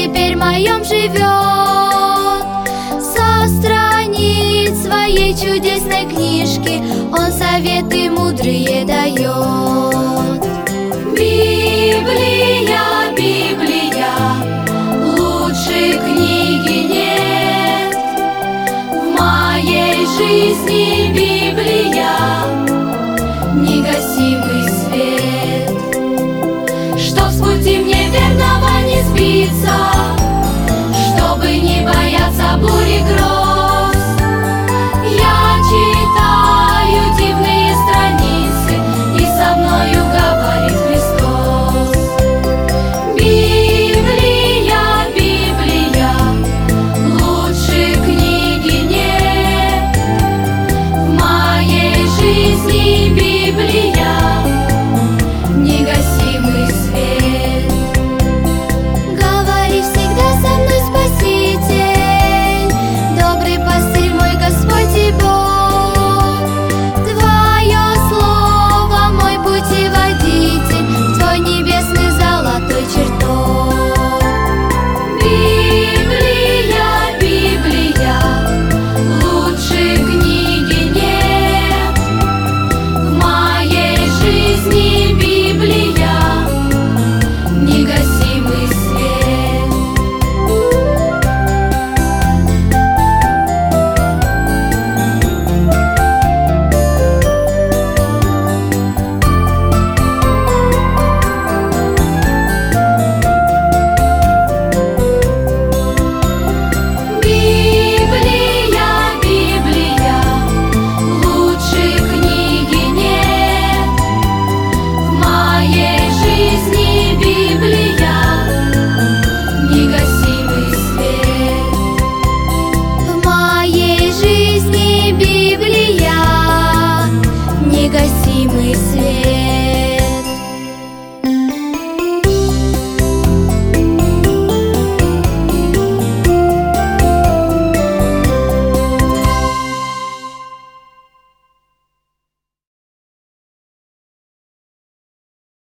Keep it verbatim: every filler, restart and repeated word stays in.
теперь в моем живет. Со страниц своей чудесной книжки он советы мудрые дает. Библия, Библия, лучшей книги нет. В моей жизни Библия — негасимый свет. Чтоб с пути мне верного не сбиться, чтобы не бояться бури, грома,